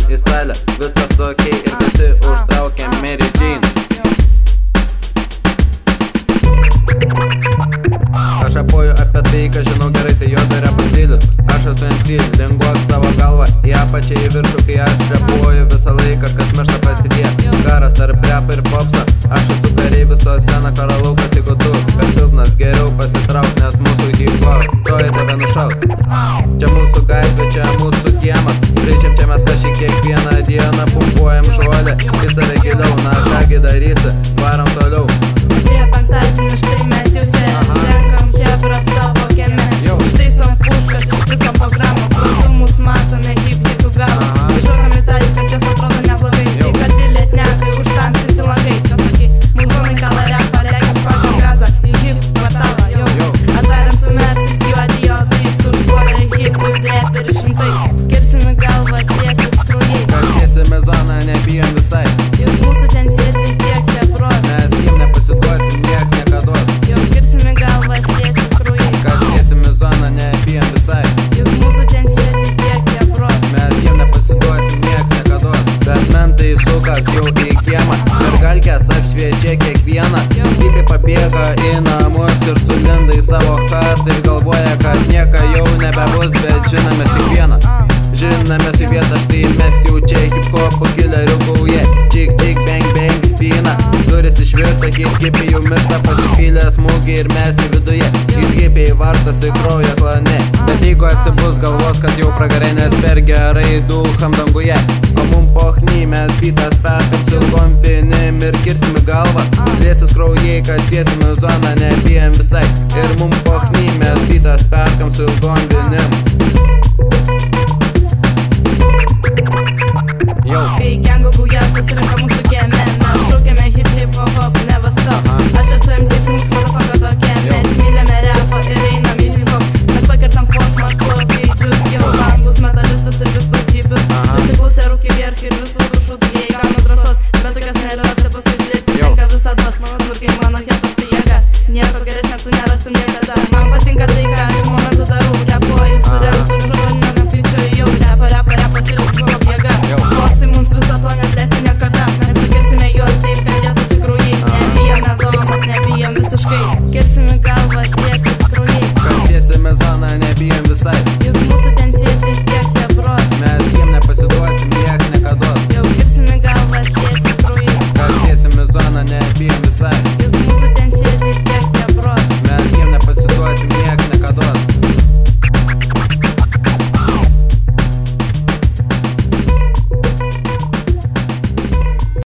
į salę, viskas tokiai ir visi užtraukia Mary Jane. Aš apoju apie tai, ką žinau gerai, tai jo tai repo stilius. Aš esu MC, linguok savo galvą į apačią į viršų, kai aš repuoju visą laiką, kas miršta pasidė. Karas tarp repo ir popso, aš esu kariai viso scena, karo laukas, jeigu tu per silpnas, geriau pasitrauk, nes mūsų hip-hop toji tave nušaus. Čia mūsų gatvė, čia mūsų kiemas, žaidžiam čia mes kažkai kiekvieną dieną, pumpuojam žolę, į save giliau, na kągi darysi, varom toliau. Atėjo penktadienis, štai mes jau čia renkam hebra savo kieme. Ištaisom puškas iš viso programą, praudumus matome hip-hipų galą. Iššokam į tačkas, jos atrodo neblogai, tai kad į lietnekai užtamsinti langais. Kas sakai, mūzonai kalą repą, legiam spaudžiam gazą į hip kvartalą, jau. Atverėm su mestis juodi jodais, užpuolė hipus reperių šimtais. Kirsime galvas, tiesis kraujai. Kad tiesime zoną, nebijom visai. Juk mūsų ten sėdi tiek hebros. Mes jiem nepasiduosim, nieks nekaduos. Jau kirsime galvas, tiesis kraujai. Kad tiesime zoną, nebijom visai. Juk mūsų ten sėdi tiek hebros. Mes jiem nepasiduosim, nieks nekaduos. Bet mentai sukas jau į kiemą, mergalkės apšviečia kiekvieną. Tipiai pabėga į namus ir sulinda į savo kartą ir galvoja, kad nieka jau nebebus, bet žinomės tik vieną. Žinomės į vietą, štai mes jau čia hip-hopų killerių gauja. Čik, čik, bang, bang, spina. Duris išvirta, hip-hipiai jau miršta, pasipylė smūgiai ir mes į viduje. Hip-hipiai vartosi kraujo klane. Bet jeigu atsibus galvos, kad jau pragarė, nes per gerai dulkam danguje. O mum pochny mes bitas perkam silgom finim ir kirsime galvas. Liesis kraujai, kad tiesime zoną, nebijam visai. Ir mum pochny mes bitas perkam silgom finim. Kai gengo gauja susirinka mūsų kieme, mes šaukiame hip hop, never stop. Aš esu MC, mums motherfucker tokie. Mes mylime repo ir einam į hip hop. Mes pakirtam forsmas, tuos gaidžius, jau bangus, metalistus ir visus hipius. Nusiklausę rūkį vierk ir visus dušų, jei